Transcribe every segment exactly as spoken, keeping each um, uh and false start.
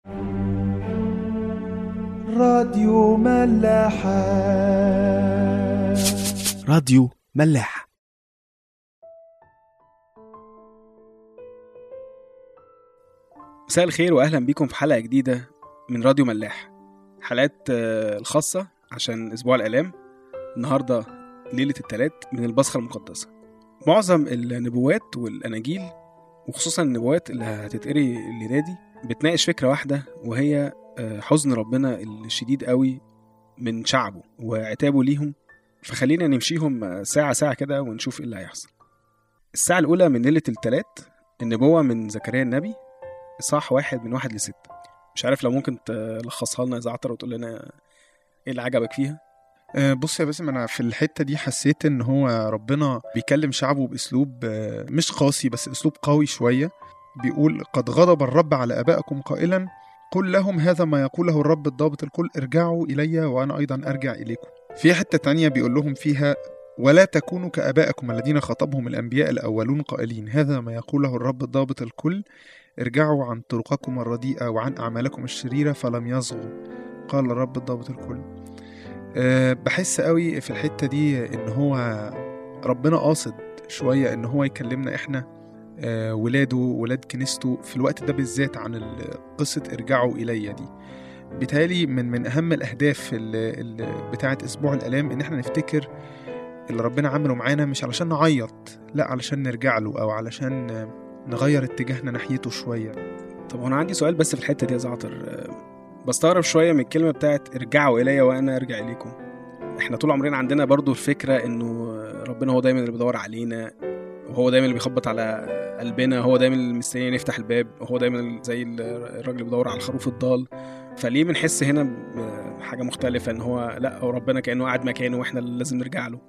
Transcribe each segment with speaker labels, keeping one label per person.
Speaker 1: راديو ملاحة.
Speaker 2: راديو ملاح. مساء الخير وأهلا بكم في حلقة جديدة من راديو ملاح، حلقات الخاصة عشان أسبوع الآلام. النهاردة ليلة الثلاث من البصخة المقدسة. معظم النبوات والأناجيل وخصوصا النبوات اللي هتتقري الليلة دي بتناقش فكرة واحدة، وهي حزن ربنا الشديد قوي من شعبه وعتابه ليهم. فخلينا نمشيهم ساعة ساعة كده ونشوف ايه اللي هيحصل. الساعة الأولى من ليلة الثلاث النبوة من زكريا النبي، إصحاح واحد من واحد لستة. مش عارف لو ممكن تلخصها لنا يا زعتر وتقول لنا ايه اللي عجبك فيها.
Speaker 3: أه بص يا باسم، انا في الحتة دي حسيت ان هو ربنا بيكلم شعبه باسلوب مش قاسي بس اسلوب قوي شوية. بيقول قد غضب الرب على ابائكم قائلا قل لهم هذا ما يقوله الرب الضابط الكل ارجعوا الي وانا ايضا ارجع اليكم. في حتة تانية بيقول لهم فيها ولا تكونوا كابائكم الذين خاطبهم الانبياء الاولون قائلين هذا ما يقوله الرب الضابط الكل ارجعوا عن طرقكم الرديئة وعن أعمالكم الشريرة فلم يصغوا قال الرب الضابط الكل. أه بحس قوي في الحتة دي إن هو ربنا قاصد شوية إن هو يكلمنا إحنا أه ولاده ولاد كنيسته في الوقت ده بالذات عن قصة ارجعوا إلي دي. بالتالي من من أهم الأهداف بتاعة أسبوع الآلام إن إحنا نفتكر اللي ربنا عمله معانا، مش علشان نعيط، لا علشان نرجع له أو علشان نغير اتجاهنا ناحيته شوية.
Speaker 2: طب أنا عندي سؤال بس في الحتة دي يا زعتر، بستغرب شوية من الكلمة بتاعت ارجعوا إلي وأنا أرجع إليكم. إحنا طول عمرنا عندنا برضو الفكرة إنه ربنا هو دايما اللي بيدور علينا، وهو دايما اللي بيخبط على قلبنا، هو دايما اللي مستنيين يفتح الباب، وهو دايما زي الراجل اللي بيدور على الخروف الضال. فليه بنحس هنا بحاجة مختلفة إن هو لا، هو ربنا كأنه قاعد مكانه وإحنا اللي لازم نرجع له؟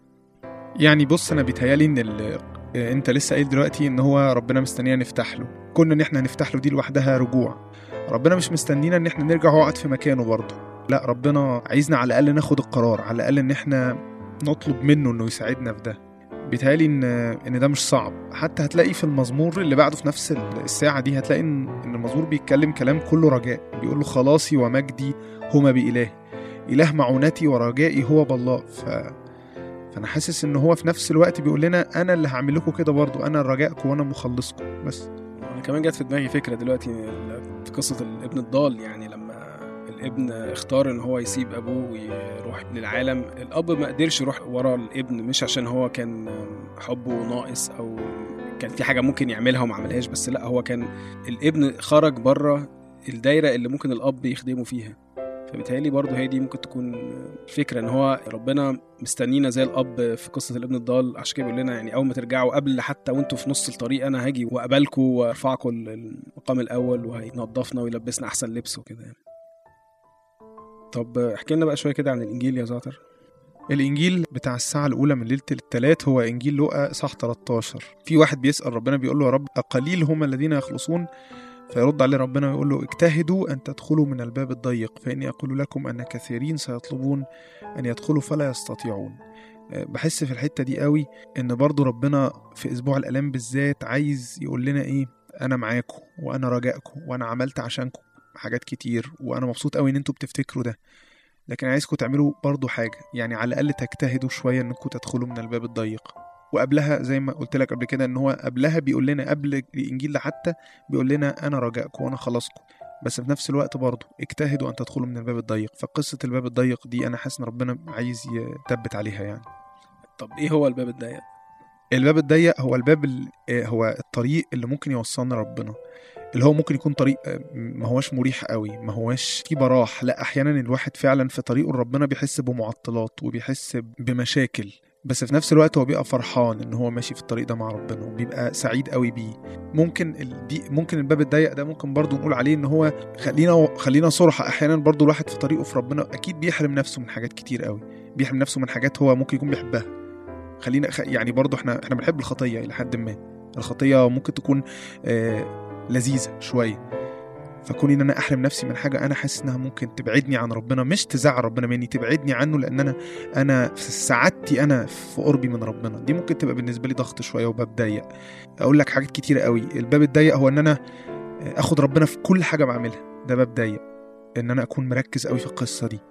Speaker 3: يعني بص، أنا بيتهيالي إن ال انت لسه قايل دلوقتي ان هو ربنا مستنينا نفتح له، كنا ان احنا نفتح له دي لوحدها رجوع. ربنا مش مستنينا ان احنا نرجع وقعد في مكانه برضه، لا ربنا عايزنا على الاقل ناخد القرار، على الاقل ان احنا نطلب منه انه يساعدنا في ده. بيتهيالي ان ان ده مش صعب. حتى هتلاقي في المزمور اللي بعده في نفس الساعه دي هتلاقي ان ان المزمور بيتكلم كلام كله رجاء. بيقول له خلاصي ومجدي هما بإله، اله معونتي ورجائي هو بالله. ف فأنا حاسس إن هو في نفس الوقت بيقول لنا أنا اللي هعمل لكم كده برضو، أنا رجائكم وأنا مخلصكم. بس
Speaker 2: أنا كمان جات في دماغي فكرة دلوقتي في قصة الابن الضال، يعني لما الابن اختار إن هو يسيب أبوه ويروح للعالم، الأب ما قدرش يروح ورا الابن، مش عشان هو كان حبه ناقص أو كان في حاجة ممكن يعملها وما عملهاش، بس لا، هو كان الابن خرج بره الدايرة اللي ممكن الأب يخدمه فيها. فبالتالي برضه هي دي ممكن تكون فكرة ان هو ربنا مستنينا زي الاب في قصة الابن الضال. عشان كده بيقول لنا يعني اول ما ترجعوا، قبل حتى وانتوا في نص الطريق انا هاجي واقبلكم وارفعكم المقام الاول وهينضفنا ويلبسنا احسن لبس وكده يعني. طب احكي لنا بقى شوية كده عن الانجيل يا زعتر.
Speaker 3: الانجيل بتاع الساعة الاولى من ليلة الثلاث هو انجيل لوقا اصحاح ثلاثة عشر. في واحد بيسأل ربنا بيقول له يا رب اقليل هم الذين يخلصون؟ فيرد عليه ربنا ويقول له اجتهدوا أن تدخلوا من الباب الضيق فإني أقول لكم أن كثيرين سيطلبون أن يدخلوا فلا يستطيعون. بحس في الحتة دي قوي إن برضو ربنا في أسبوع الآلام بالذات عايز يقول لنا إيه، أنا معاكم وأنا رجائكم وأنا عملت عشانكم حاجات كتير وأنا مبسوط قوي إن أنتوا بتفتكروا ده، لكن عايزكم تعملوا برضو حاجة، يعني على الأقل تجتهدوا شوية إنكم تدخلوا من الباب الضيق. وقبلها زي ما قلت لك قبل كده ان هو قبلها بيقول لنا، قبل الانجيل ده حتى بيقول لنا انا رجائكم وانا خلاصكم، بس في نفس الوقت برضه اجتهدوا ان تدخلوا من الباب الضيق. فقصة الباب الضيق دي انا حاسس ان ربنا عايز يثبت عليها يعني.
Speaker 2: طب ايه هو الباب الضيق؟
Speaker 3: الباب الضيق هو الباب هو الطريق اللي ممكن يوصلنا ربنا، اللي هو ممكن يكون طريق ما هواش مريح قوي، ما هواش فيه براح، لا احيانا الواحد فعلا في طريقه ربنا بيحس بمعطلات وبيحس بمشاكل، بس في نفس الوقت هو بيبقى فرحان ان هو ماشي في الطريق ده مع ربنا وبيبقى سعيد قوي بيه. ممكن دي ممكن الباب الضيق ده ممكن برضو نقول عليه ان هو خلينا خلينا صراحة، احيانا برضو الواحد في طريقه في ربنا اكيد بيحرم نفسه من حاجات كتير قوي، بيحرم نفسه من حاجات هو ممكن يكون بيحبها. خلينا يعني برضو احنا احنا بنحب الخطية الى حد ما، الخطية ممكن تكون آه لذيذة شوية، فكوني ان انا احرم نفسي من حاجه انا حاسس انها ممكن تبعدني عن ربنا، مش تزعل ربنا مني، تبعدني عنه، لان انا انا في سعادتي انا في قربي من ربنا دي ممكن تبقى بالنسبه لي ضغط شويه وباب ضيق. اقول لك حاجات كتيره قوي. الباب الضيق هو ان انا اخد ربنا في كل حاجه بعملها، ده باب ضيق، ان انا اكون مركز قوي في القصه دي.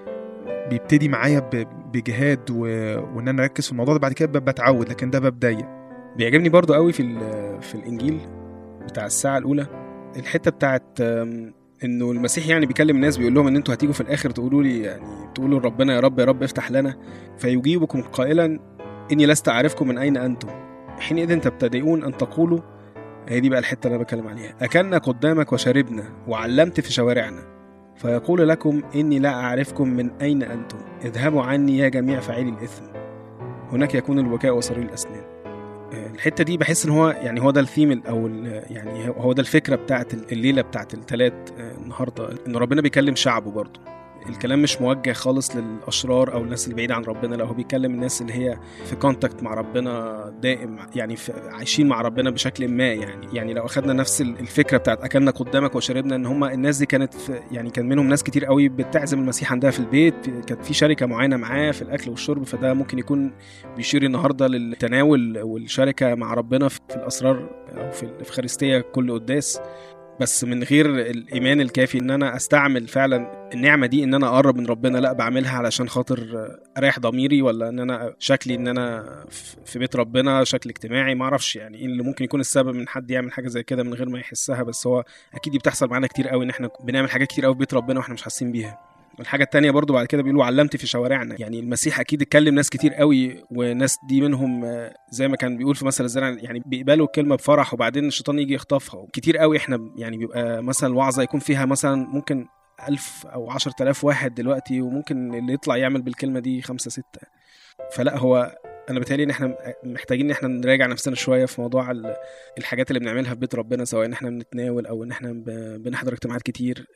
Speaker 3: بيبتدي معايا بجهاد و... وان انا اركز في الموضوع ده، بعد كده بتعود، لكن ده باب ضيق.
Speaker 2: بيعجبني برضو قوي في في الانجيل بتاع الساعه الاولى الحته بتاعت انه المسيح يعني بيكلم الناس، بيقول لهم ان انتوا هتيجوا في الاخر تقولوا لي، يعني تقولوا لربنا يا رب يا رب افتح لنا، فيجيبكم قائلا اني لست اعرفكم من اين انتم، حينئذ تبتدئون ان تقولوا. هي دي بقى الحته اللي انا بتكلم عليها. اكلنا قدامك وشربنا وعلمت في شوارعنا، فيقول لكم اني لا اعرفكم من اين انتم، اذهبوا عني يا جميع فاعلي الاثم، هناك يكون البكاء وصرير الاسنان. الحته دي بحس ان هو يعني هو ده الثيم او يعني هو ده الفكره بتاعت الليله بتاعت الثلاث النهارده، ان ربنا بيكلم شعبه برضه. الكلام مش موجه خالص للاشرار او الناس اللي بعيده عن ربنا، لا هو بيكلم الناس اللي هي في كونتاكت مع ربنا دائم، يعني عايشين مع ربنا بشكل ما. يعني يعني لو اخذنا نفس الفكره بتاعت اكلنا قدامك وشربنا، ان هم الناس دي كانت يعني كان منهم ناس كتير قوي بتعزم المسيح عندها في البيت، كانت في شركه معينه معاه في الاكل والشرب، فده ممكن يكون بيشير النهارده للتناول والشركه مع ربنا في الاسرار او في الافخارستيه كل قداس. بس من غير الإيمان الكافي إن أنا أستعمل فعلا النعمة دي إن أنا أقرب من ربنا، لا بعملها علشان خاطر أريح ضميري، ولا إن أنا شكلي إن أنا في بيت ربنا شكل اجتماعي، معرفش يعني إيه اللي ممكن يكون السبب من حد يعمل حاجة زي كده من غير ما يحسها. بس هو أكيد دي بتحصل معنا كتير قوي، إن إحنا بنعمل حاجات كتير قوي في بيت ربنا وإحنا مش حاسين بيها. الحاجة التانية برضو بعد كده بيقولوا علمت في شوارعنا، يعني المسيح أكيد اتكلم ناس كتير قوي، وناس دي منهم زي ما كان بيقول في مثل الزرع يعني بيقبلوا الكلمة بفرح وبعدين الشيطان يجي يخطفها. كتير قوي احنا يعني بيبقى مثلا الوعظة يكون فيها مثلا ممكن ألف أو عشر تلاف واحد دلوقتي، وممكن اللي يطلع يعمل بالكلمة دي خمسة ستة. فلا هو أنا بتهيألي إن احنا محتاجين إن احنا نراجع نفسنا شوية في موضوع الحاجات اللي بنعملها في بيت ربنا، سواء إن احنا بنتناول أو إن احنا بنحضر اجتماعات كتير.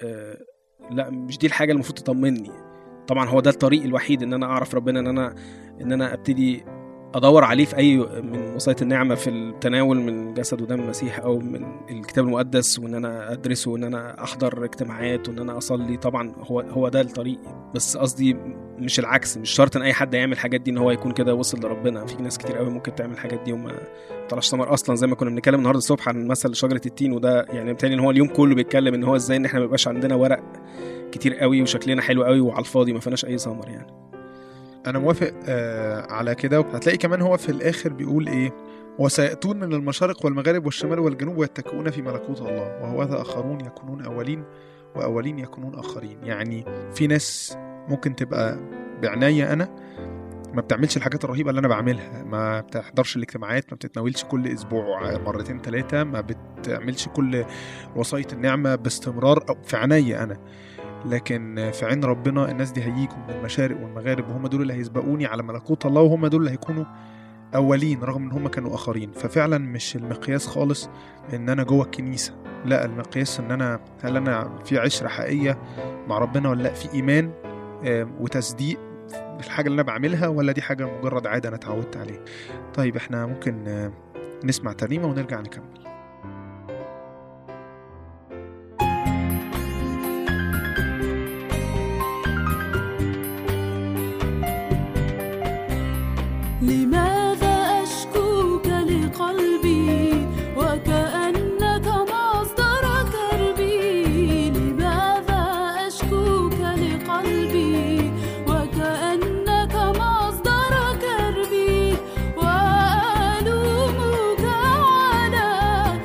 Speaker 2: لا مش دي الحاجة المفروض تطمني. طبعا هو ده الطريق الوحيد ان انا اعرف ربنا، ان انا ان انا ابتدي ادور عليه في اي من وصايا النعمة، في التناول من جسد ودم المسيح او من الكتاب المقدس، وان انا ادرسه، وان انا احضر اجتماعات، وان انا اصلي. طبعا هو هو ده الطريق، بس قصدي مش العكس. مش شرط ان اي حد يعمل الحاجات دي ان هو يكون كده وصل لربنا. في ناس كتير قوي ممكن تعمل الحاجات دي وما طلعش ثمر اصلا، زي ما كنا بنتكلم النهارده الصبح عن مثل شجرة التين. وده يعني بالتالي ان هو اليوم كله بيتكلم ان هو ازاي ان احنا ما يبقاش عندنا ورق كتير قوي وشكلنا حلو قوي وعلى الفاضي ما فيناش اي ثمر. يعني
Speaker 3: انا موافق آه على كده. هتلاقي كمان هو في الاخر بيقول ايه: وسيأتون من المشارق والمغارب والشمال والجنوب ويتكئون في ملكوت الله، وهوذا اخرون يكونون اولين واولين يكونون اخرين. يعني في ناس ممكن تبقى بعناية انا ما بتعملش الحاجات الرهيبة اللي انا بعملها، ما بتحضرش الاجتماعات، ما بتتناولش كل اسبوع مرتين ثلاثة، ما بتعملش كل وصاية النعمة باستمرار أو في عناية انا، لكن في عين ربنا الناس دي هيجوا من المشارق والمغارب، وهم دول اللي هيسبقوني على ملكوت الله، وهم دول اللي هيكونوا أولين رغم ان هم كانوا آخرين. ففعلا مش المقياس خالص ان انا جوه الكنيسة، لا المقياس ان انا هل انا في عشرة حقيقية مع ربنا، ولا لا في ايمان وتصديق في الحاجة اللي انا بعملها، ولا دي حاجة مجرد عادة انا اتعودت عليها. طيب احنا ممكن نسمع ترنيمة ونرجع نكمل.
Speaker 1: لماذا أشكوك لقلبي وكأنك مصدر كربي؟ لماذا أشكوك لقلبي وكأنك مصدر كربي؟ وألومك على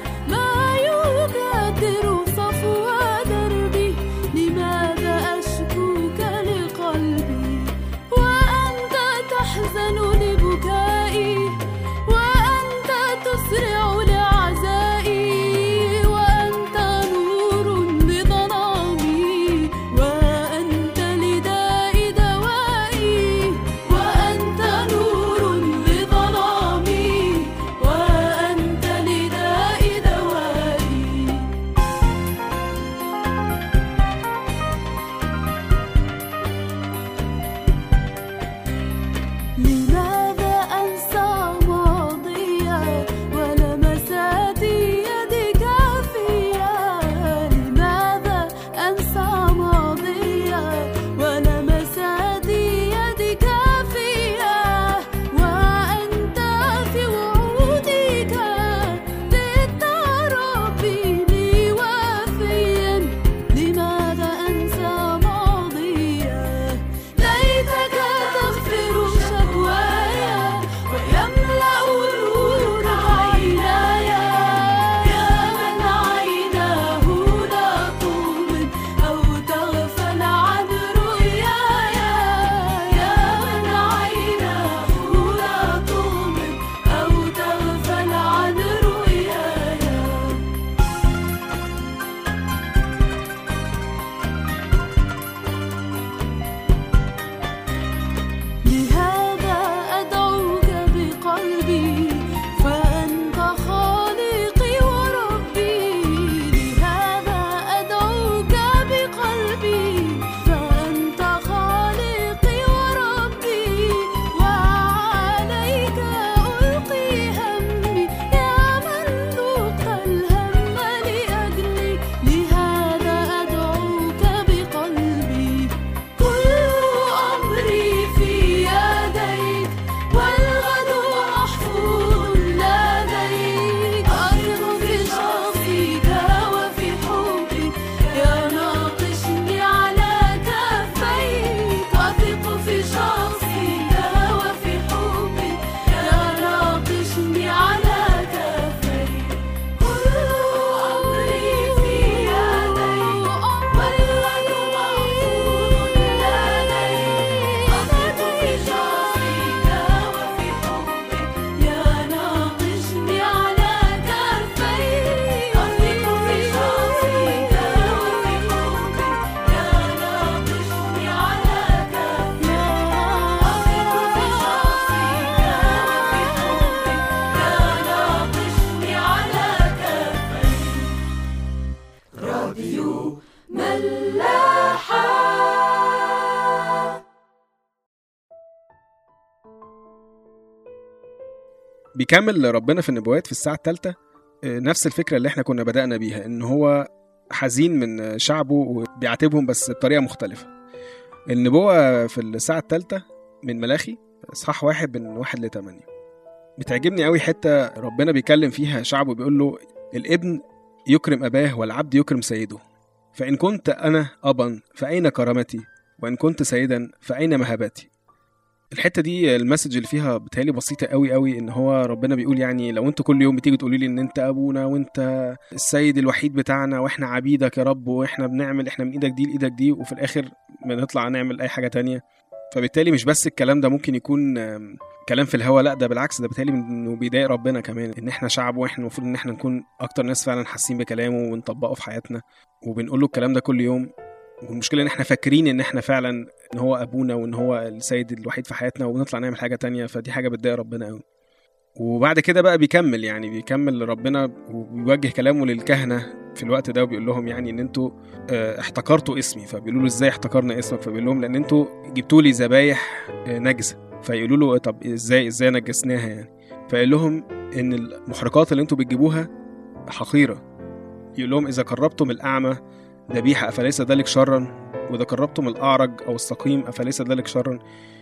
Speaker 1: ملاحة.
Speaker 2: بيكمل ربنا في النبوات في الساعة الثالثة نفس الفكرة اللي احنا كنا بدأنا بيها، ان هو حزين من شعبه وبيعاتبهم بس بطريقة مختلفة. النبوة في الساعة الثالثة من ملاخي اصحاح واحد من واحد لثمانية بتعجبني قوي. حتة ربنا بيكلم فيها شعبه بيقول له الابن يكرم أباه والعبد يكرم سيده، فإن كنت أنا أبا فأين كرامتي، وإن كنت سيدا فأين مهاباتي. الحتة دي المسج اللي فيها بتهيألي بسيطة قوي قوي، ان هو ربنا بيقول يعني لو انتوا كل يوم بتيجي تقولوا لي ان انت ابونا وانت السيد الوحيد بتاعنا واحنا عبيدك يا رب واحنا بنعمل احنا من ايدك دي لايدك دي، وفي الاخر بنطلع نعمل اي حاجة تانية. فبالتالي مش بس الكلام ده ممكن يكون كلام في الهوا، لا ده بالعكس، ده بالتالي انه بيضايق ربنا كمان، ان احنا شعب واحنا المفروض ان احنا نكون اكتر ناس فعلا حاسين بكلامه ونطبقه في حياتنا، وبنقول له الكلام ده كل يوم. والمشكلة ان احنا فاكرين ان احنا فعلا ان هو ابونا وان هو السيد الوحيد في حياتنا، وبنطلع نعمل حاجة تانية، فدي حاجة بتضايق ربنا قوي. وبعد كده بقى بيكمل يعني بيكمل ربنا وبيوجه كلامه للكهنة في الوقت ده، وبيقول لهم يعني ان انتوا احتكرتوا اسمي. فبيقولوا له ازاي احتكرنا اسمك؟ فبيقول لهم لان انتوا جبتوا لي ذبايح نجسة. فيقولوا له طب ازاي ازاي نجسناها يعني؟ فيقول لهم ان المحرقات اللي انتوا بتجيبوها حقيرة. يقول لهم اذا قربتم الاعمى ذبيحة أفليس ذلك شرا، وإذا قربتم الأعرج أو السقيم أفليس ذلك شرا.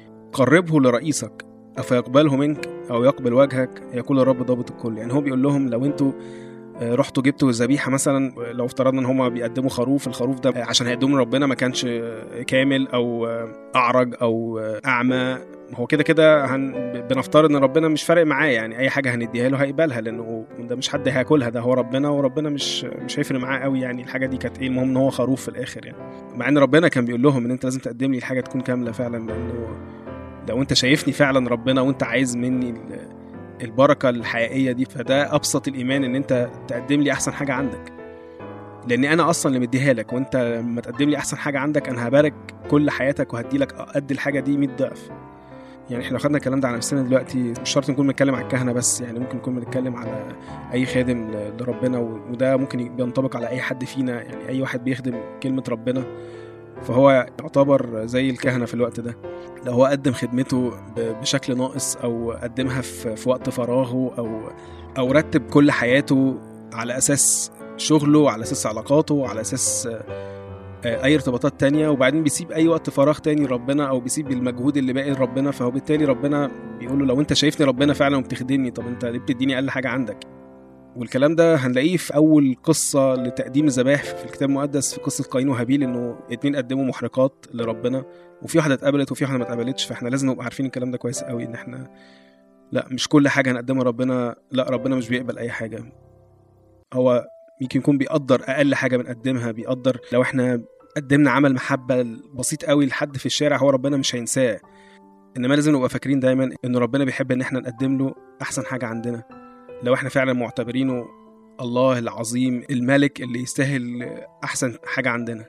Speaker 2: قربه لرئيسك أفيقبله منك أو يقبل وجهك، يقول الرب ضابط الكل. يعني هو بيقول لهم لو أنتوا رحتوا جبتوا الذبيحة مثلا، لو افترضنا ان هم بيقدموا خروف، الخروف ده عشان هيقدموا ربنا ما كانش كامل او اعرج او اعمى، هو كده كده هن... بنفترض ان ربنا مش فارق معاه، يعني اي حاجه هنديها له هيقبلها، لانه ده مش حد هياكلها، ده هو ربنا، وربنا مش مش هيفرق معاه قوي يعني الحاجه دي كانت ايه، المهم ان هو خروف في الاخر يعني. مع ان ربنا كان بيقول لهم ان انت لازم تقدم لي الحاجه تكون كامله فعلا، لانه لو انت شايفني فعلا ربنا وانت عايز مني البركه الحقيقيه دي، فده ابسط الايمان ان انت تقدم لي احسن حاجه عندك، لاني انا اصلا اللي مديها لك، وانت لما تقدم لي احسن حاجه عندك انا هبارك كل حياتك وهدي لك قد الحاجه دي مية ضعف. يعني احنا خدنا الكلام ده على نفسنا دلوقتي، مش شرط نكون بنتكلم على الكهنه بس، يعني ممكن نكون بنتكلم على اي خادم لربنا، وده ممكن بينطبق على اي حد فينا، يعني اي واحد بيخدم كلمه ربنا فهو يعتبر زي الكهنه في الوقت ده. لو هو قدم خدمته بشكل ناقص، او قدمها في وقت فراغه، او او رتب كل حياته على اساس شغله، على اساس علاقاته، على اساس اي ارتباطات تانية، وبعدين بيسيب اي وقت فراغ تاني ربنا، او بيسيب المجهود اللي باقي لربنا، فهو بالتالي ربنا بيقوله لو انت شايفني ربنا فعلا وبتخدمني، طب انت ليه بتديني اقل حاجه عندك؟ والكلام ده هنلاقيه في اول قصه لتقديم الذبائح في الكتاب المقدس، في قصه قايين وهابيل، انه اتنين قدموا محرقات لربنا، وفي واحده اتقبلت وفي واحده ما اتقبلتش. فاحنا لازم نبقى عارفين الكلام ده كويس قوي، ان احنا لا مش كل حاجه هنقدمها ربنا، لا ربنا مش بيقبل اي حاجه، هو يمكن يكون بيقدر اقل حاجه بنقدمها، بيقدر لو احنا قدمنا عمل محبه بسيط قوي لحد في الشارع هو ربنا مش هينساه. انما لازم نبقى فاكرين دايما ان ربنا بيحب ان احنا نقدم له احسن حاجه عندنا، لو احنا فعلا معتبرينه الله العظيم الملك اللي يستاهل احسن حاجه عندنا.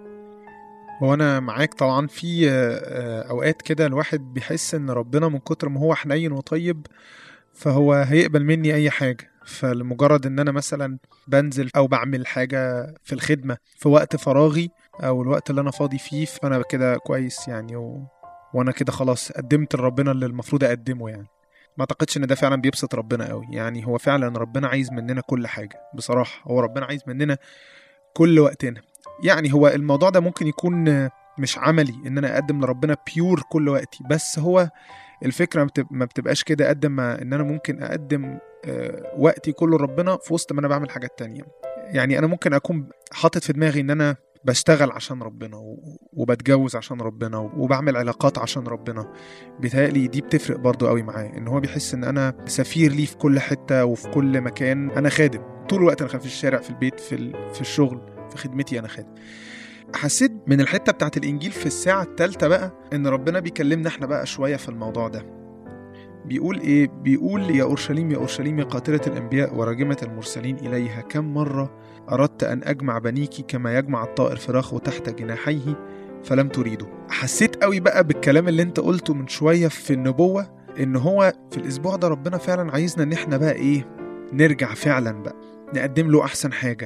Speaker 3: هو انا معاك طبعا، في اوقات كده الواحد بيحس ان ربنا من كتر ما هو حنين وطيب فهو هيقبل مني اي حاجه، فلمجرد ان انا مثلا بنزل او بعمل حاجه في الخدمه في وقت فراغي او الوقت اللي انا فاضي فيه، فانا كده كويس يعني، و... وانا كده خلاص قدمت لربنا اللي المفروض اقدمه. يعني ما اعتقدش ان ده فعلا بيبسط ربنا قوي، يعني هو فعلا ربنا عايز مننا كل حاجه بصراحه، هو ربنا عايز مننا كل وقتنا. يعني هو الموضوع ده ممكن يكون مش عملي ان انا اقدم لربنا بيور كل وقتي، بس هو الفكره ما بتبقاش كده قد ما ان انا ممكن اقدم وقتي كله لربنا في وسط ما انا بعمل حاجات تانية. يعني انا ممكن اكون حاطط في دماغي ان انا بشتغل عشان ربنا وبتجوز عشان ربنا وبعمل علاقات عشان ربنا، بيتهيألي دي بتفرق برضو قوي معاه، ان هو بيحس ان انا سفير ليه في كل حتة وفي كل مكان، انا خادم طول الوقت، انا في الشارع، في البيت، في, في الشغل، في خدمتي انا خادم. حسيت من الحتة بتاعت الانجيل في الساعة الثالثة بقى ان ربنا بيكلمنا احنا بقى شوية في الموضوع ده. بيقول ايه؟ بيقول يا اورشليم يا اورشليم يا قاتلة الانبياء وراجمة المرسلين اليها، كم مرة اردت ان اجمع بنيك كما يجمع الطائر فراخه تحت جناحيه فلم تريده. حسيت قوي بقى بالكلام اللي انت قلته من شوية في النبوة، ان هو في الاسبوع ده ربنا فعلا عايزنا ان احنا بقى ايه، نرجع فعلا بقى نقدم له احسن حاجة،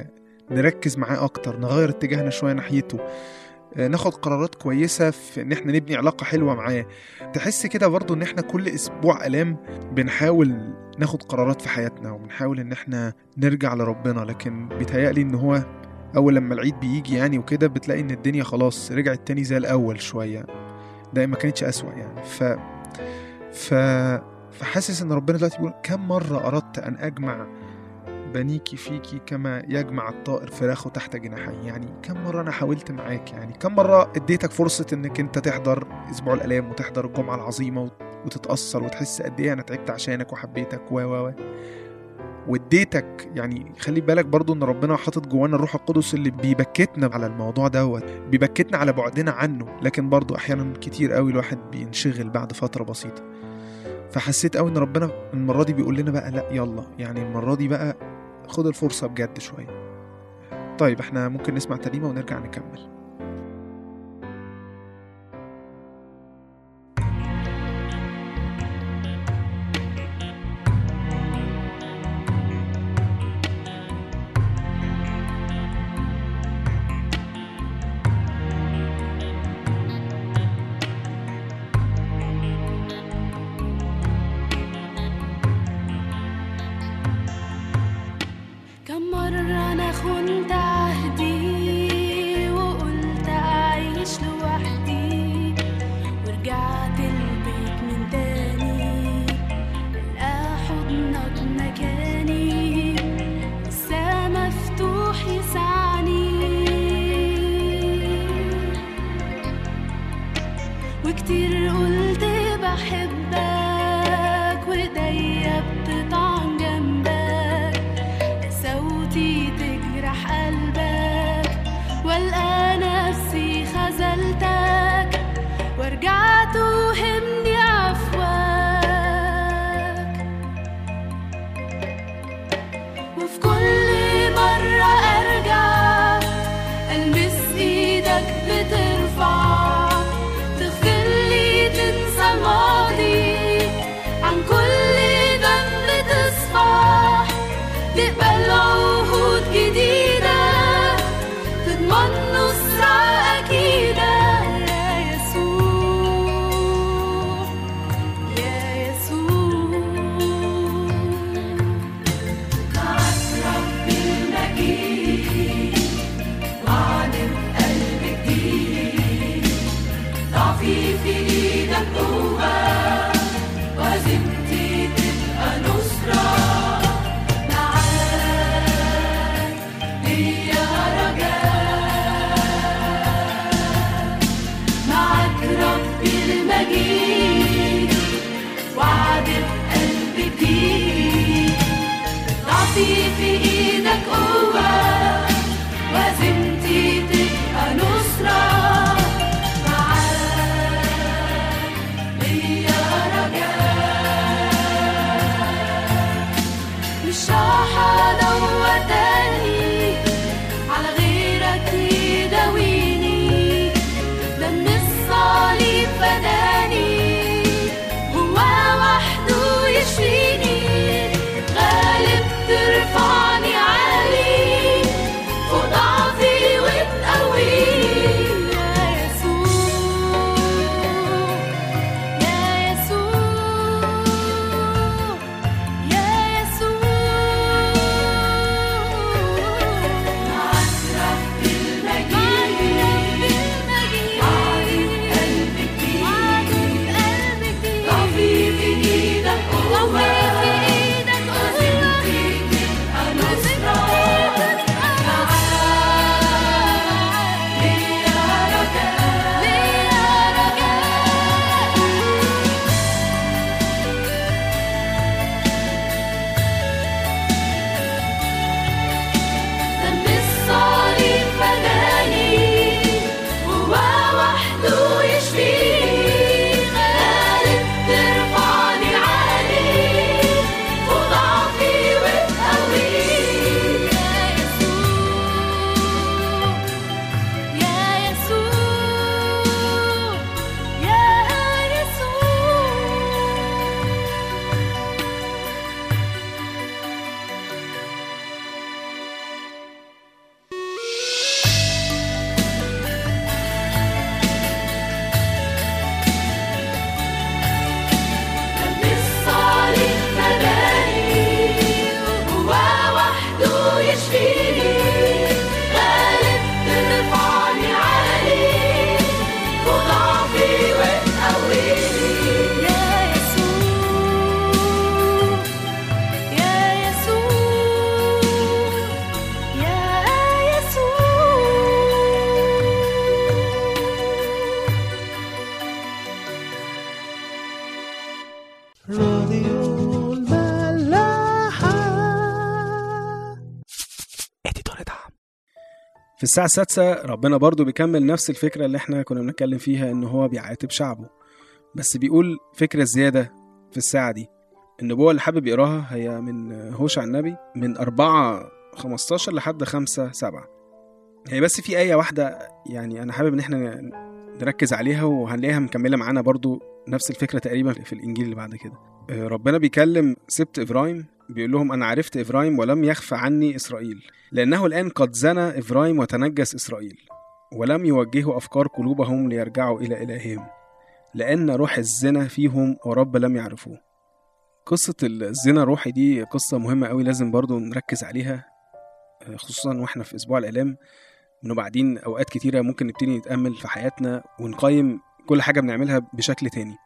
Speaker 3: نركز معاه أكتر، نغير اتجاهنا شوية ناحيته، ناخد قرارات كويسة في ان احنا نبني علاقة حلوة معاه. تحس كده برضو ان احنا كل اسبوع ألام بنحاول ناخد قرارات في حياتنا وبنحاول ان احنا نرجع لربنا، لكن بيتهيألي ان هو اول لما العيد بيجي يعني وكده بتلاقي ان الدنيا خلاص رجعت تاني زي الاول شوية، ده ما كانتش أسوأ يعني. ف ف فحاسس ان ربنا دلوقتي بيقول كم مرة اردت ان اجمع بنيكي فيكي كما يجمع الطائر فراخه تحت جناحي. يعني كم مرة أنا حاولت معاك، يعني كم مرة اديتك فرصة إنك أنت تحضر أسبوع الآلام وتحضر الجمعة العظيمة وتتأثر وتحس قد إيه أنا تعبت عشانك وحبيتك و و و واديتك. يعني خلي بالك برضو إن ربنا حاطط جوانا الروح القدس اللي بيبكتنا على الموضوع دوت، بيبكتنا على بعدنا عنه، لكن برضو أحيانا كتير قوي الواحد بينشغل بعد فترة بسيطة. فحسيت قوي إن ربنا المرة دي بيقول لنا بقى لأ يلا، يعني المرة دي بقى خد الفرصة بجد شوية. طيب احنا ممكن نسمع ترنيمة ونرجع نكمل.
Speaker 1: كم مرة أنا خنت عهدي وقلت أعيش لوحدي، ورجعت البيت من تاني لقى حضنك مكاني، لسه مفتوح يسعني. وكتير قلت بحبك وإيديا بتطعن جنبك، صوتي تجرح قلبك والقى نفسي خذلتك، وارجع توهمني عفوك. وفي كل مرة ارجع المس ايدك بترفع، تغفر لي تنسى الماضي، عن كل ذنب تصفح، تقبل عهود جديدة، تضمن نصرة أكيدة. يا يسوع يا يسوع، معك ربي المجيد، وعلم قلب جديد، ضعفي في إيدك قوة، وزمتي تبقى نصرة. ضعفي في إيدك قوة، وزمتي تبقى نصرة. معاك ليا رجاء، مش راح أدور تاني على غيرك يداويني، دم الصليب فداني، هو وحده يشفيني، غالب ترفعني
Speaker 2: الساعة السادسة ربنا برضو بيكمل نفس الفكرة اللي احنا كنا بنتكلم فيها، ان هو بيعاتب شعبه، بس بيقول فكرة زيادة في الساعة دي. النبوة اللي حابب يقراها هي من هوشع النبي من أربعة خمستاشر لحد خمسة سبعة. هي بس في آية واحدة يعني أنا حابب إن احنا نركز عليها، وهنلاقيها مكملة معانا برضو نفس الفكرة تقريبا في الإنجيل اللي بعد كده. ربنا بيكلم سبت إبراهيم، بيقول لهم أنا عرفت إبراهيم ولم يخفى عني إسرائيل، لأنه الآن قد زنى إبراهيم وتنجس إسرائيل، ولم يوجهوا أفكار قلوبهم ليرجعوا إلى إلههم، لأن روح الزنا فيهم ورب لم يعرفوه. قصة الزنا الروحي دي قصة مهمة قوي، لازم برضو نركز عليها، خصوصا وإحنا في أسبوع الآلام، إنه بعدين أوقات كتيرة ممكن نبتدي نتأمل في حياتنا ونقيم كل حاجة بنعملها بشكل تاني.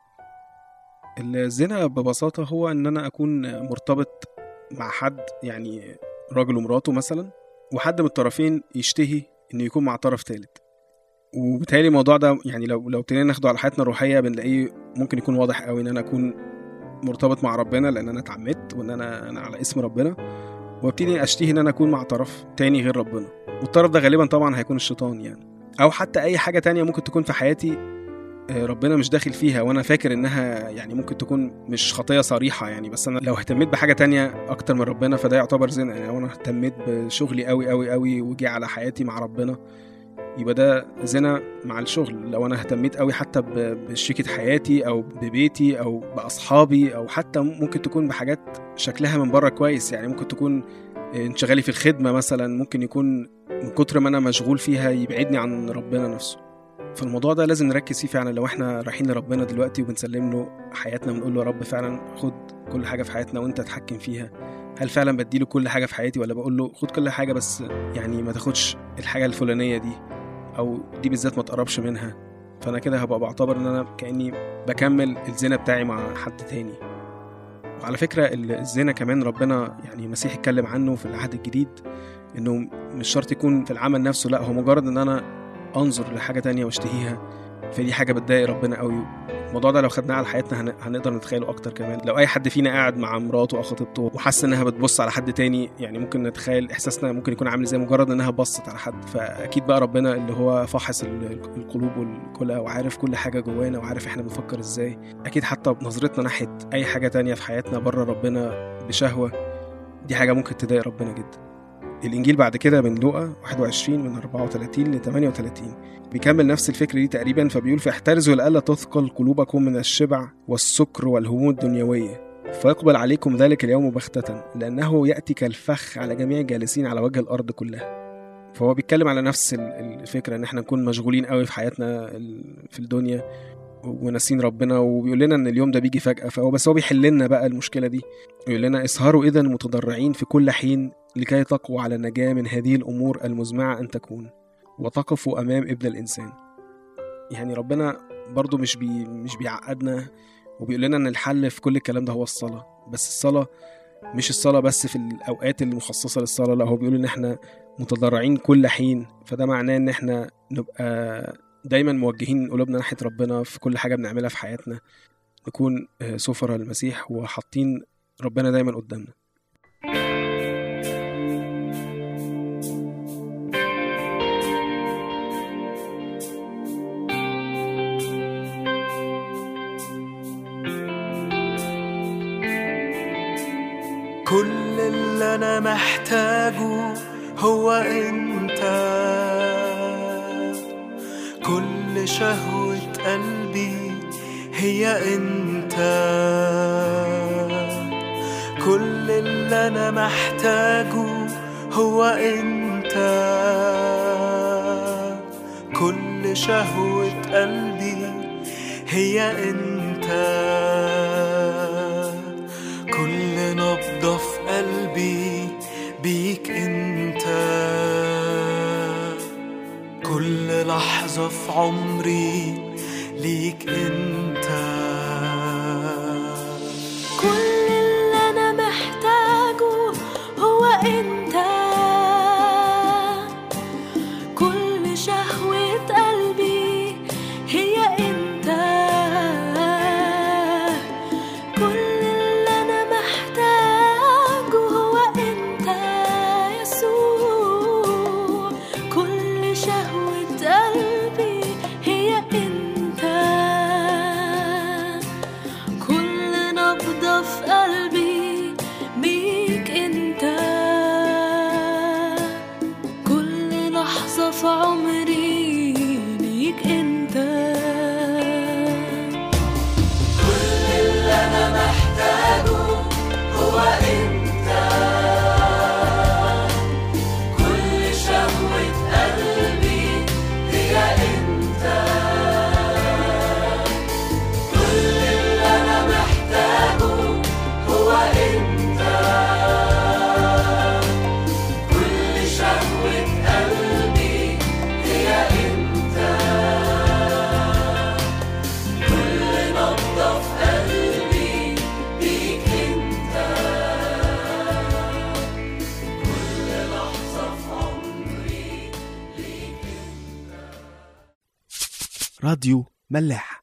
Speaker 2: الزنا ببساطة هو إن أنا أكون مرتبط مع حد، يعني راجل ومراته مثلا، وحد من الطرفين يشتهي إنه يكون مع طرف ثالث. وبالتالي الموضوع ده يعني لو لو ابتدينا ناخده على حياتنا الروحية بنلاقيه ممكن يكون واضح قوي، إن أنا أكون مرتبط مع ربنا لأن أنا اتعمدت وإن أنا أنا على اسم ربنا، وابتدي أشتهي إن أنا أكون مع طرف تاني غير ربنا، والطرف ده غالبا طبعا هيكون الشيطان يعني، أو حتى أي حاجة تانية ممكن تكون في حياتي ربنا مش داخل فيها، وانا فاكر انها يعني ممكن تكون مش خطية صريحة يعني، بس انا لو اهتميت بحاجة تانية اكتر من ربنا فده يعتبر زنا. يعني لو انا اهتميت بشغلي قوي قوي قوي وجي على حياتي مع ربنا يبقى ده زنا مع الشغل. لو انا اهتميت قوي حتى بشريكة حياتي او ببيتي او باصحابي، او حتى ممكن تكون بحاجات شكلها من بره كويس، يعني ممكن تكون انشغالي في الخدمة مثلا، ممكن يكون من كتر ما انا مشغول فيها يبعدني عن ربنا نفسه. فالموضوع ده لازم نركز فيه فعلا. لو احنا رايحين لربنا دلوقتي وبنسلم له حياتنا بنقول له يا رب فعلا خد كل حاجة في حياتنا وانت تحكم فيها، هل فعلا بديله كل حاجة في حياتي، ولا بقول له خد كل حاجة بس يعني ما تاخدش الحاجة الفلانية دي، او دي بالذات ما تقربش منها، فانا كده هبقى بعتبر ان انا كأني بكمل الزنا بتاعي مع حد تاني. وعلى فكرة الزنا كمان ربنا يعني المسيح اتكلم عنه في العهد الجديد، انه مش شرط يكون في العمل نفسه، لا هو مجرد ان انا انظر لحاجة تانية واشتهيها، فدي حاجة بتضايق ربنا قوي. الموضوع ده لو خدناه على حياتنا هنقدر نتخيله اكتر كمان. لو اي حد فينا قاعد مع مراته او خطيبته وحس انها بتبص على حد تاني، يعني ممكن نتخيل احساسنا ممكن يكون عامل زي مجرد انها بصت على حد. فاكيد بقى ربنا اللي هو فاحص القلوب والكلها وعارف كل حاجة جوانا وعارف احنا بنفكر ازاي، اكيد حتى بنظرتنا ناحية اي حاجة تانية في حياتنا بره ربنا بشهوة، دي حاجة ممكن تضايق ربنا جدا. الإنجيل بعد كده من لوقا واحد وعشرين من أربعة وثلاثين ل ثمانية وثلاثين بيكمل نفس الفكرة دي تقريبا، فبيقول فاحترزوا لألا تثقل قلوبكم من الشبع والسكر والهموم الدنيوية، فيقبل عليكم ذلك اليوم بغتة، لأنه يأتي كالفخ على جميع الجالسين على وجه الأرض كلها. فهو بيتكلم على نفس الفكرة، إن احنا نكون مشغولين قوي في حياتنا في الدنيا وناسين ربنا، وبيقول لنا ان اليوم ده بيجي فجأة. فهو بس هو بيحل لنا بقى المشكلة دي، يقول لنا اسهروا إذن متضرعين في كل حين لكي تقووا على النجاة من هذه الأمور المزمعة أن تكون، وتقفوا أمام ابن الإنسان. يعني ربنا برضو مش بي مش بيعقدنا، وبيقول لنا ان الحل في كل الكلام ده هو الصلاة. بس الصلاة مش الصلاة بس في الأوقات المخصصة للصلاة، لا هو بيقول ان احنا متضرعين كل حين، فده معناه ان احنا نبقى دايما موجهين قلوبنا ناحية ربنا في كل حاجة بنعملها في حياتنا، نكون سفرة المسيح وحاطين ربنا دايما قدامنا.
Speaker 4: كل اللي أنا محتاجه هو أنت، كل شهوة قلبي هي أنت، كل اللي أنا محتاجه هو أنت، كل شهوة قلبي هي أنت، كل نبضة في قلبي بيك أنت، كل لحظة في عمري ليك أنت،
Speaker 1: كل اللي أنا محتاجه هو أنت، كل شهوة قلبي هي أنت، كل اللي أنا محتاجه هو أنت يسوع، كل
Speaker 5: راديو ملاح.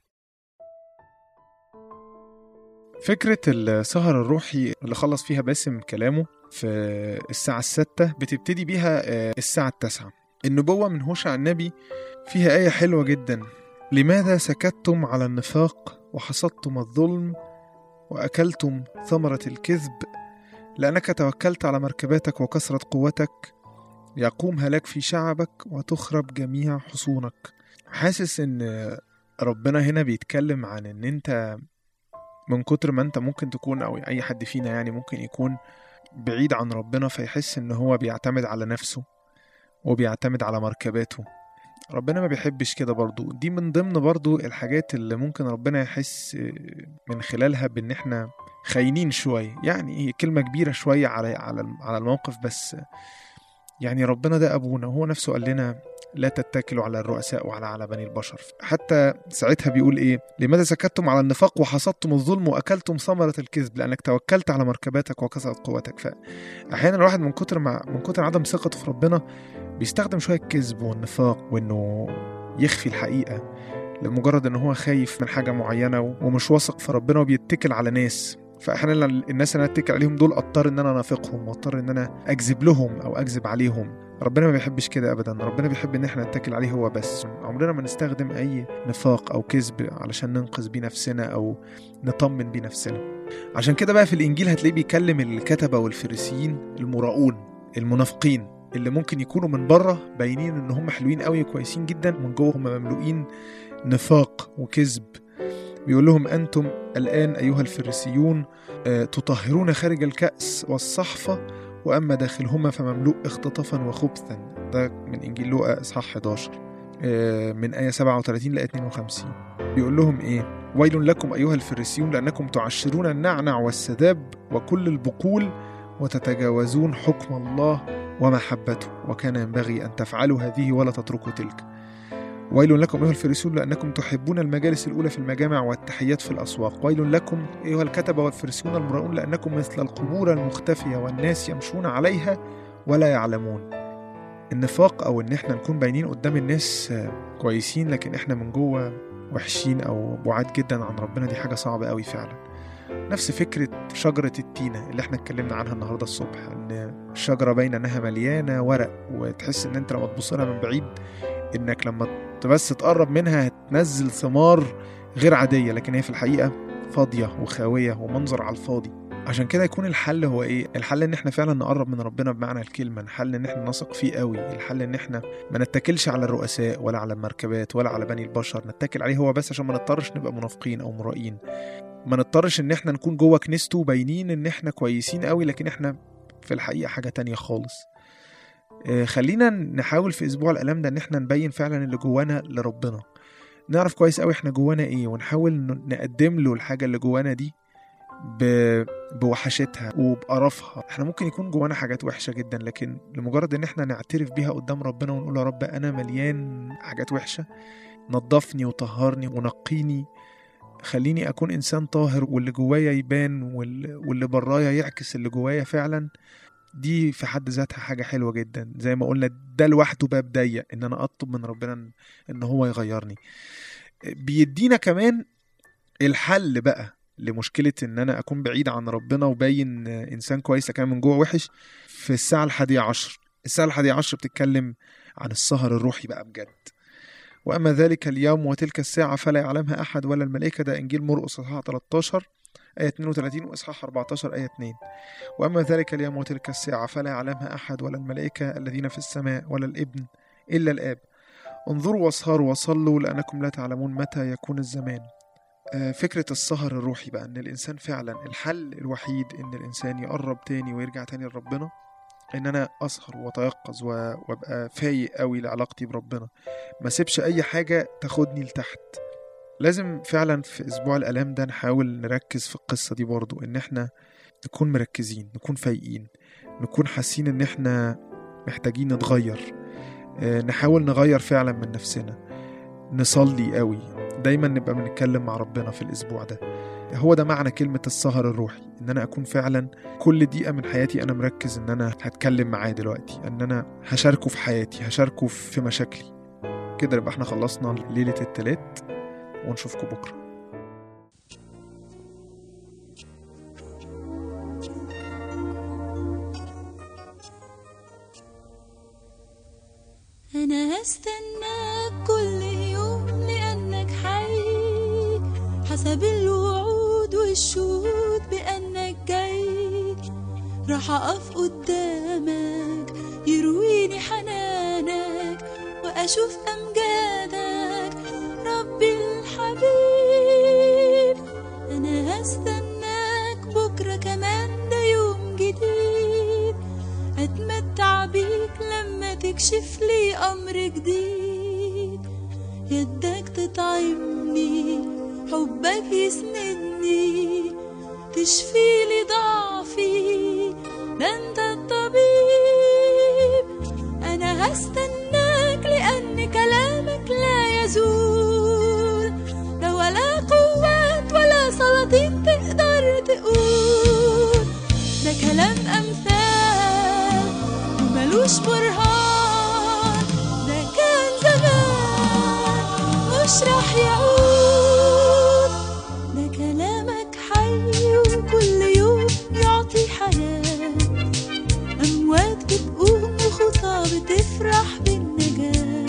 Speaker 3: فكرة السهر الروحي اللي خلص فيها باسم كلامه في الساعة الستة بتبتدي بيها الساعة التاسعة. النبوة من هوشع النبي فيها آية حلوة جدا: لماذا سكتتم على النفاق وحصدتم الظلم وأكلتم ثمرة الكذب؟ لأنك توكلت على مركباتك وكثرة قوتك، يقوم هلاك في شعبك وتخرب جميع حصونك. حاسس ان ربنا هنا بيتكلم عن ان انت من كتر ما انت ممكن تكون، او اي حد فينا يعني ممكن يكون بعيد عن ربنا، فيحس ان هو بيعتمد على نفسه وبيعتمد على مركباته. ربنا ما بيحبش كده برضو. دي من ضمن برضو الحاجات اللي ممكن ربنا يحس من خلالها بان احنا خاينين شوية. يعني هي كلمة كبيرة شوية على على الموقف، بس يعني ربنا ده أبونا، هو نفسه قال لنا لا تتكلوا على الرؤساء وعلى على بني البشر. حتى ساعتها بيقول إيه: لماذا سكتتم على النفاق وحصدتم الظلم وأكلتم ثمرة الكذب؟ لأنك توكلت على مركباتك وكثرة قوتك. فأحيانا الواحد من كتر ما من كتر عدم ثقته في ربنا بيستخدم شوية الكذب والنفاق، وإنه يخفي الحقيقة لمجرد إنه هو خايف من حاجة معينة ومش واثق في ربنا وبيتكل على ناس. فاحيانا الناس اللي انا اتكل عليهم دول اضطر ان انا انافقهم واضطر ان انا اكذب لهم او اكذب عليهم. ربنا ما بيحبش كده ابدا. ربنا بيحب ان احنا نتكل عليه هو بس. عمرنا ما نستخدم اي نفاق او كذب علشان ننقذ بيه نفسنا او نطمن بيه نفسنا. عشان كده بقى في الانجيل هتلاقيه بيكلم الكتبة والفريسيين المراؤون المنافقين اللي ممكن يكونوا من بره باينين ان هم حلوين قوي كويسين جدا، من جوه هم مملوئين نفاق وكذب. بيقول لهم: أنتم الآن أيها الفريسيون تطهرون خارج الكأس والصحفة، وأما داخلهما فمملوء اختطافا وخبثا. ده من إنجيل لوقا إصحاح إحدى عشر من آية سبعة وثلاثين ل اثنين وخمسين. بيقول لهم إيه: ويل لكم أيها الفريسيون لأنكم تعشرون النعنع والسداب وكل البقول وتتجاوزون حكم الله ومحبته، وكان ينبغي أن تفعلوا هذه ولا تتركوا تلك. ويل لكم أيها الفريسيون لأنكم تحبون المجالس الأولى في المجامع والتحيات في الأسواق. ويل لكم أيها الكتبة والفريسيون المراؤون لأنكم مثل القبور المختفية والناس يمشون عليها ولا يعلمون. النفاق أو إن إحنا نكون باينين قدام الناس كويسين لكن إحنا من جوه وحشين أو بعاد جدا عن ربنا، دي حاجة صعبة قوي فعلا. نفس فكرة شجرة التينة اللي إحنا اتكلمنا عنها النهاردة الصبح، إن الشجرة باينة إنها مليانة ورق، وتحس إن أنت لما تبص لها من بعيد إنك لما بس تقرب منها هتنزل ثمار غير عادية، لكن هي في الحقيقة فاضية وخاوية ومنظر على الفاضي. عشان كده يكون الحل هو إيه؟ الحل إن إحنا فعلا نقرب من ربنا بمعنى الكلمة. الحل إن إحنا نثق فيه قوي. الحل إن إحنا ما نتكلش على الرؤساء ولا على المركبات ولا على بني البشر، نتكل عليه هو بس عشان ما نضطرش نبقى منافقين أو مرائين. ما نضطرش إن إحنا نكون جوه كنيسته باينين إن إحنا كويسين قوي لكن إحنا في الحقيقة حاجة تانية خالص. خلينا نحاول في أسبوع الألام ده إن إحنا نبين فعلا اللي جوانا لربنا، نعرف كويس قوي إحنا جوانا إيه، ونحاول نقدم له الحاجة اللي جوانا دي بوحشتها وبقرفها. إحنا ممكن يكون جوانا حاجات وحشة جدا، لكن لمجرد إن إحنا نعترف بيها قدام ربنا ونقول: يا رب أنا مليان حاجات وحشة، نظفني وطهرني ونقيني، خليني أكون إنسان طاهر واللي جوايا يبان واللي برايا يعكس اللي جوايا فعلا. دي في حد ذاتها حاجة حلوة جدا. زي ما قلنا ده لوحده باب ضيق ان انا اطلب من ربنا ان هو يغيرني. بيدينا كمان الحل بقى لمشكلة ان انا اكون بعيد عن ربنا وباين انسان كويس لكن من جوه وحش في الساعة الحادية عشر. الساعة الحادية عشر بتتكلم عن السهر الروحي بقى بجد. واما ذلك اليوم وتلك الساعة فلا يعلمها احد ولا الملائكة. ده انجيل مرقس اصحاح ثلاثة عشر آية اثنين وثلاثين وإصحاح أربعة عشر آية اثنين. وأما ذلك اليوم وتلك الساعة فلا يعلمها أحد ولا الملائكة الذين في السماء ولا الابن إلا الآب. انظروا واسهروا وصلوا لأنكم لا تعلمون متى يكون الزمان. فكرة السهر الروحي بقى إن الإنسان فعلا الحل الوحيد إن الإنسان يقرب تاني ويرجع تاني لربنا إن أنا أسهر وأتيقظ وأبقى فايق قوي لعلاقتي بربنا، ما سيبش أي حاجة تاخدني لتحت. لازم فعلا في أسبوع الألام ده نحاول نركز في القصة دي برضو، إن إحنا نكون مركزين، نكون فايقين، نكون حاسين إن إحنا محتاجين نتغير، نحاول نغير فعلا من نفسنا، نصلي قوي، دايما نبقى بنتكلم مع ربنا في الأسبوع ده. هو ده معنى كلمة السهر الروحي، إن أنا أكون فعلا كل دقيقة من حياتي أنا مركز إن أنا هتكلم معاه دلوقتي، إن أنا هشاركه في حياتي، هشاركه في مشاكلي، كده يبقى احنا خلصنا ليلة التلات، ونشوفكم بكرة.
Speaker 1: أنا هستناك كل يوم لأنك حي، حسب الوعود والشهود بأنك جاي. راح أقف قدامك يرويني حنانك، وأشوف أمجادك ربي الحبيب. أنا هستناك بكرة كمان، ده يوم جديد أتمتع بيك لما تكشف لي أمر جديد. يدك تطعمني، حبك يسندني، تشفي لي ضعفي، ده انت الطبيب. أنا هستناك لأن كلامك لا يزول، لا ولا قوات ولا سلاطين تقدر تقول. ده كلام أمثال وملوش برهان، ده كان زمان مش راح يعود. ده كلامك حي وكل يوم يعطي حياة، أموات بتقوم وخطى بتفرح بالنجاة.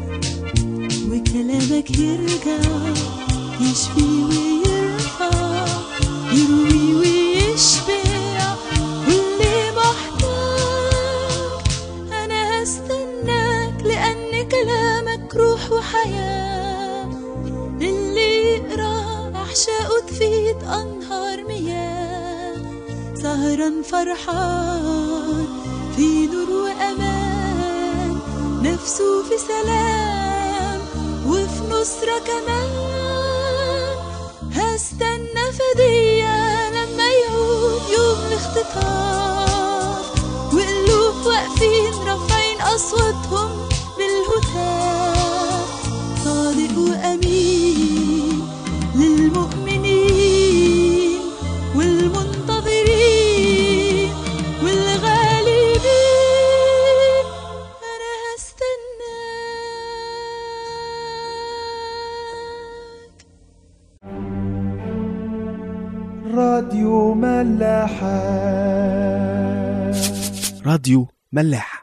Speaker 1: وكلامك يرجع يشفي ويرفع، يروي ويشبع كل محتاج. أنا هستناك لأن كلامك روح وحياة، اللي يقرأ أحشاءه تفيد أنهار مياه. سهران فرحان في نور وأمان، نفسه في سلام وفي نصرة كمان. هستنى فدية لما يعود يوم الاختطاف، وقلوب واقفين رافعين أصواتهم بالهتاف. صادق وأمين للمؤمنين والمنتظرين والغالبين. أنا هستناك.
Speaker 4: راديو ملاحة.
Speaker 5: راديو ملاحة.